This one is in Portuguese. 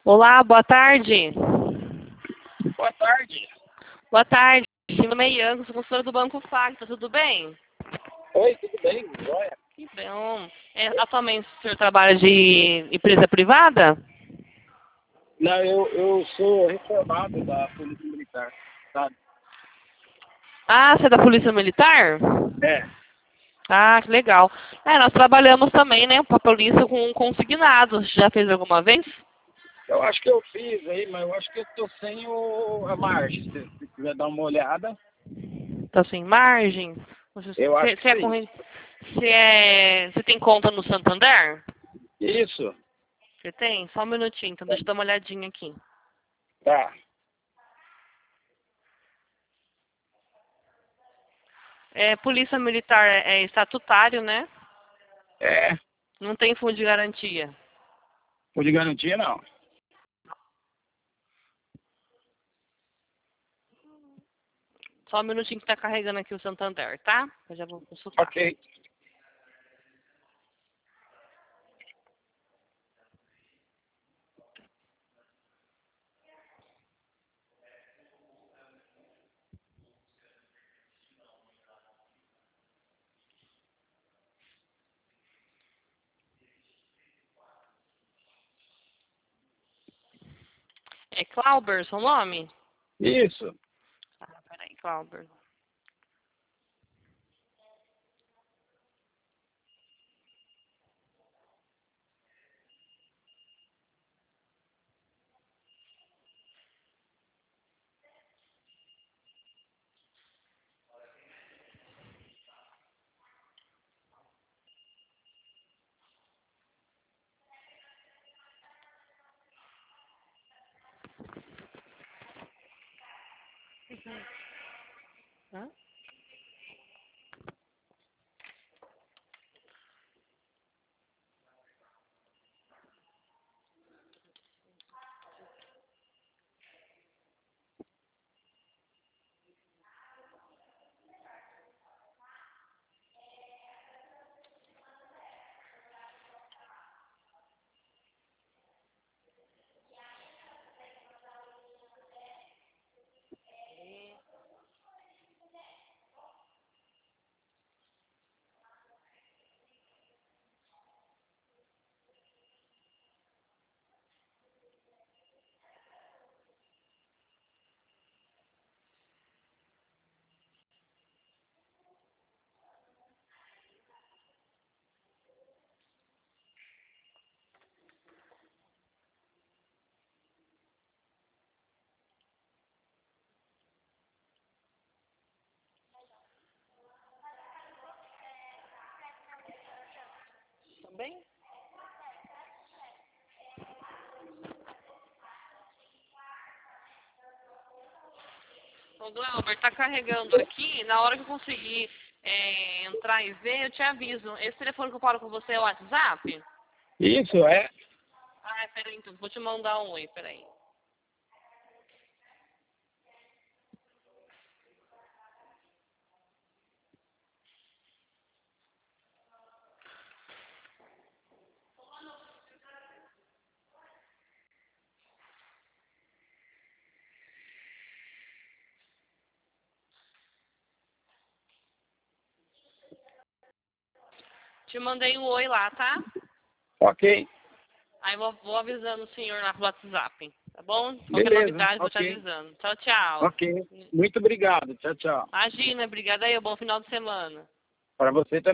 Olá, boa tarde. Boa tarde. Boa tarde. Meu nome é Ian, sou consultora do Banco Facta, tudo bem? Oi, tudo bem? Joia? Que bom. Atualmente o senhor trabalha de empresa privada? Não, eu sou reformado da Polícia Militar, sabe? Ah, você é da Polícia Militar? É. Ah, que legal. Nós trabalhamos também, né, com a polícia com consignados. Já fez alguma vez? Eu acho que eu fiz aí, mas eu acho que eu tô sem a margem. Se quiser dar uma olhada, Tá sem margem? eu acho que sim. Você tem conta no Santander? Isso. Você tem? Só um minutinho, então deixa eu dar uma olhadinha aqui. Tá. Polícia Militar é estatutário, né? É. Não tem fundo de garantia. Por de garantia, não. Só um minutinho que tá carregando aqui o Santander, tá? Eu já vou consultar. Ok. É Clauber, seu nome? Isso. Ah, peraí, Clauber. Hã? Também? O Glauber, tá carregando aqui. Na hora que eu conseguir entrar e ver, eu te aviso. Esse telefone que eu falo com você é o WhatsApp? Isso, é. Ah, peraí, então. Vou te mandar um oi, peraí. Te mandei um oi lá, tá? Ok. Aí vou avisando o senhor lá pro WhatsApp, tá bom? Qualquer Beleza. novidade, vou te Ok. avisando. Tchau, tchau. Ok. Muito obrigado. Tchau, tchau. Imagina, obrigada aí, bom final de semana. Para você também.